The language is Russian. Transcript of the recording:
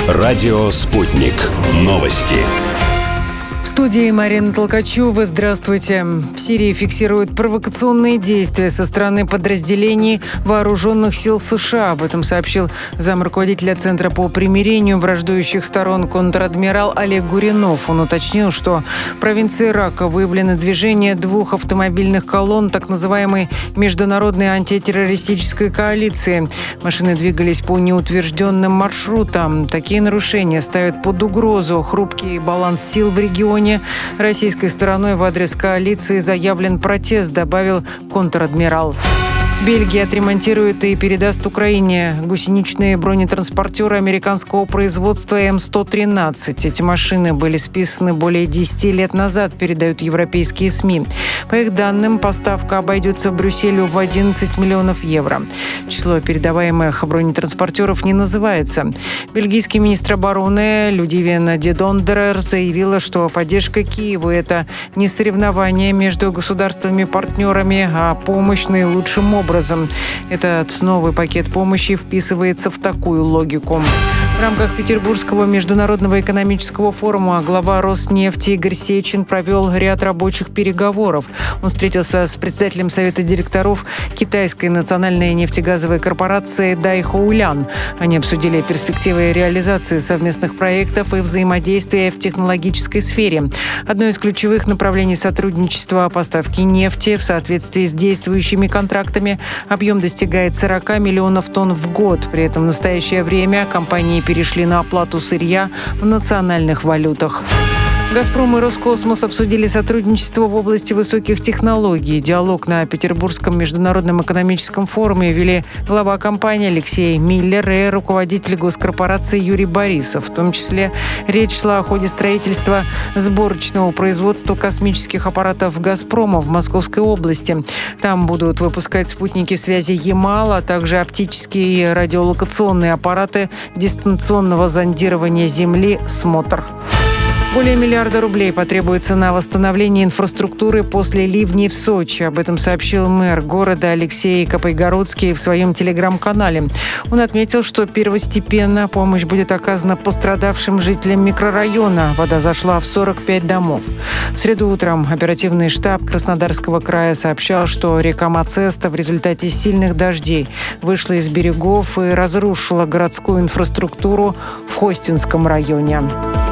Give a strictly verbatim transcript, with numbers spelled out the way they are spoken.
Радио «Спутник». Новости. В студии Марина Толкачева. Здравствуйте. В Сирии фиксируют провокационные действия со стороны подразделений вооруженных сил США. Об этом сообщил замруководителя Центра по примирению враждующих сторон контр-адмирал Олег Гуринов. Он уточнил, что в провинции Рака выявлено движение двух автомобильных колонн так называемой международной антитеррористической коалиции. Машины двигались по неутвержденным маршрутам. Такие нарушения ставят под угрозу хрупкий баланс сил в регионе. Российской стороной в адрес коалиции заявлен протест, добавил контр-адмирал. Бельгия отремонтирует и передаст Украине гусеничные бронетранспортеры американского производства эм сто тринадцать. Эти машины были списаны более десяти лет назад, передают европейские СМИ. По их данным, поставка обойдется Брюсселю в одиннадцать миллионов евро. Число передаваемых бронетранспортеров не называется. Бельгийский министр обороны Людивина де Дондерер заявила, что поддержка Киеву – это не соревнование между государствами-партнерами, а помощь наилучшим образом. Образом. Этот новый пакет помощи вписывается в такую логику. В рамках Петербургского международного экономического форума глава Роснефти Игорь Сечин провел ряд рабочих переговоров. Он встретился с председателем Совета директоров китайской национальной нефтегазовой корпорации Дайхоулян. Они обсудили перспективы реализации совместных проектов и взаимодействия в технологической сфере. Одно из ключевых направлений сотрудничества – поставки нефти в соответствии с действующими контрактами. Объем достигает сорок миллионов тонн в год. При этом в настоящее время компании перешли на оплату сырья в национальных валютах. «Газпром» и «Роскосмос» обсудили сотрудничество в области высоких технологий. Диалог на Петербургском международном экономическом форуме вели глава компании Алексей Миллер и руководитель госкорпорации Юрий Борисов. В том числе речь шла о ходе строительства сборочного производства космических аппаратов «Газпрома» в Московской области. Там будут выпускать спутники связи «Ямал», а также оптические и радиолокационные аппараты дистанционного зондирования Земли «Смотр». Более миллиарда рублей потребуется на восстановление инфраструктуры после ливней в Сочи. Об этом сообщил мэр города Алексей Капайгородский в своем телеграм-канале. Он отметил, что первостепенно помощь будет оказана пострадавшим жителям микрорайона. Вода зашла в сорок пять домов. В среду утром оперативный штаб Краснодарского края сообщал, что река Мацеста в результате сильных дождей вышла из берегов и разрушила городскую инфраструктуру в Хостинском районе.